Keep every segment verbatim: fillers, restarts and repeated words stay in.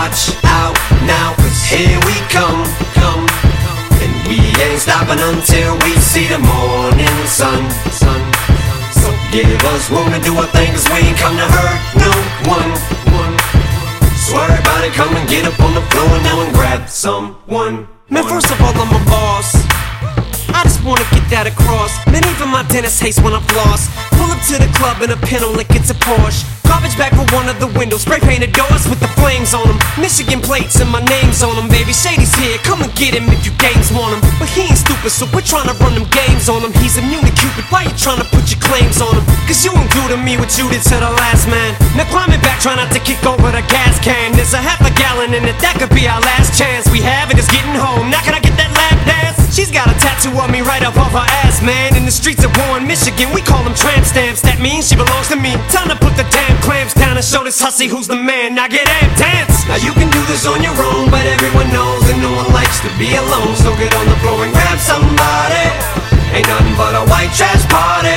watch out now, cause here we come, come, and we ain't stopping until we see the morning sun, sun. So give us room to do our thing, cause we ain't come to hurt no one, one. So everybody come and get up on the floor now and grab someone. Man, first of all, I'm a boss. I just wanna get that across. Man, even my dentist hates when I'm floss. Pull up to the club in a pinto like it's a Porsche. Garbage bag for one of the windows, spray painted doors with the flames on them. Michigan plates and my name's on them, baby. Shady's here, come and get him if you games want him. But he ain't stupid, so we're trying to run them games on him. He's immune to Cupid, why you trying to put your claims on him? Cause you ain't do to me what you did to the last man. Now climbing back, try not to kick over the gas can. There's a half a gallon in it, that could be our last chance. We have it, it's getting home, now can I get that lap dance? She's got a tattoo of me right up off her ass, man. In the streets of Warren, Michigan, we call them tramp stamps. That means she belongs to me. Time to put the damn clamps down and show this hussy who's the man. Now get amped, dance! Now you can do this on your own, but everyone knows that no one likes to be alone. So get on the floor and grab somebody. Ain't nothing but a white trash party.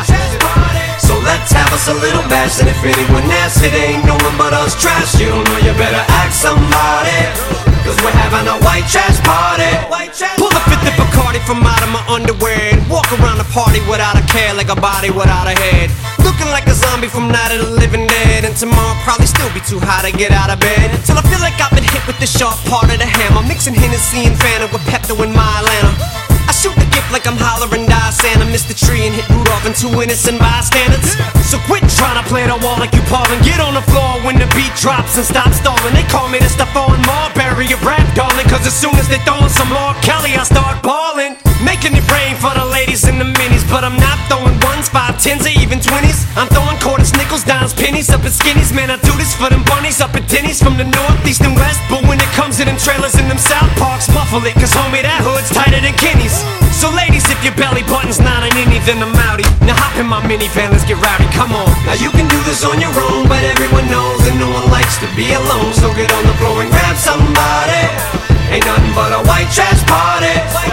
So let's have us a little bash, and if anyone asks, it ain't no one but us trash. You don't know, you better ask somebody, cause we're having a white trash party. Pull the fifth of Bacardi from out of my underwear and walk around the party without a care, like a body without a head. Looking like a zombie from Night of the Living Dead. And tomorrow probably still be too high to get out of bed. Till I feel like I've been hit with the sharp part of the hammer. Mixing Hennessy and Fanta with Pepto in my Atlanta. I shoot the gift like I'm hollering die Santa. Miss the tree and hit Rudolph and two innocent bystanders. So quit trying to play the wall like you Paul and get on the floor when the beat drops and stop stalling. They call me the Stephon Marbury of rap, darling, cause as soon as they throwin' some more Kelly, I start ballin'. Making it rain for the ladies in the minis, but I'm not throwing ones, five, tens, or even twenties. I'm throwing quarters, nickels, dimes, pennies up in skinnies. Man, I do this for them bunnies up in Denny's from the north, east, and west. But when it comes to them trailers in them South Parks, muffle it, cause homie, that hood's tighter than Kenny's. So ladies, if your belly button's not an innie, then I'm outie. Now hop in my minivan, let's get rowdy, come on. Now you can do this on your own, but everyone knows that no one likes to be alone. So get on the floor and grab somebody. Ain't nothing but a white trash party.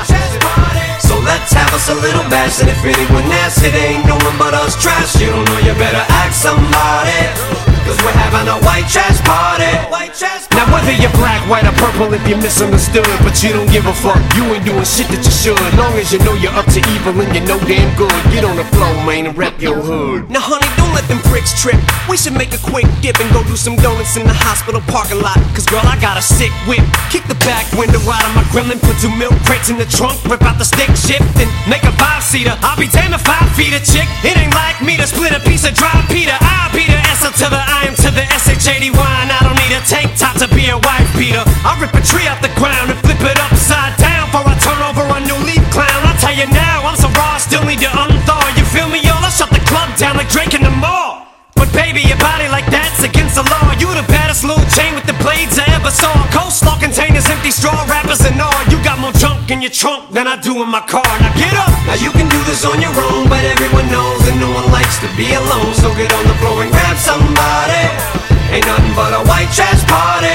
So let's have us a little bash, and if anyone asks, it ain't no one but us trash. You don't know, you better ask somebody, cause we're having a white trash party. Now whether you're black, white, or purple, if you're misunderstood, but you don't give a fuck, you ain't doing shit that you should. Long as you know you're up to evil and you know damn good. Get on the floor, man, and rep your hood. Now honey, don't let them pricks trip. We should make a quick dip and go do some donuts in the hospital parking lot. Cause girl, I got a sick whip. Kick the back window out of my Gremlin, put two milk crates in the trunk, rip out the stick shift, and make a five-seater. I'll be damn if I feed a chick. It ain't like me to split a piece of dry Peter. I'll be the S to the I am to the S H A D Y, and I don't need a tank top to be a wife beater. I rip a tree off the ground and flip it upside down before I turn over a new leaf clown. I tell you now, I'm so raw, I still need to unthaw. You feel me, y'all? I shut the club down like Drake in the mall. But baby, your body like that's against the law. You the baddest little chain with the blades I ever saw. Coleslaw containers, empty straw wrappers and all. You got more junk in your trunk than I do in my car. Now get up! Now you can do this on your own, but everyone knows that no one likes to be alone. So get on the floor and grab somebody. Ain't nothing but a white trash party.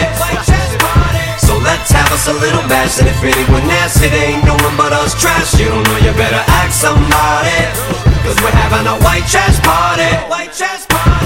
So let's have us a little bash, and if anyone asks, it ain't no one but us trash. You don't know, you better ask somebody, cause we're having a white trash party.